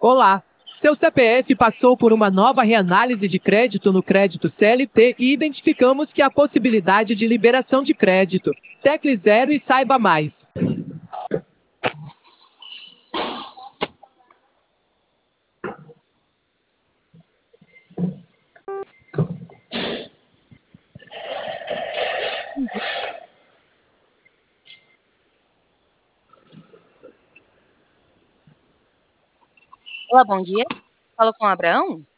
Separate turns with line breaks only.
Olá! Seu CPF passou por uma nova reanálise de crédito no crédito CLT e identificamos que há possibilidade de liberação de crédito. Tecle 0 e saiba mais.
Olá, bom dia. Falo com o Abraão?